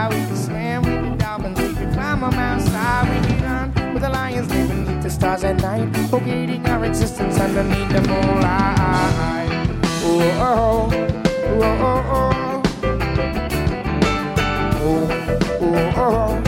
fly, we can swim with the dolphins, we can climb a mountainside, we can run with the lions, live beneath the stars at night, forgetting our existence underneath the moonlight. Oh, oh, oh, oh, oh, oh, oh, oh.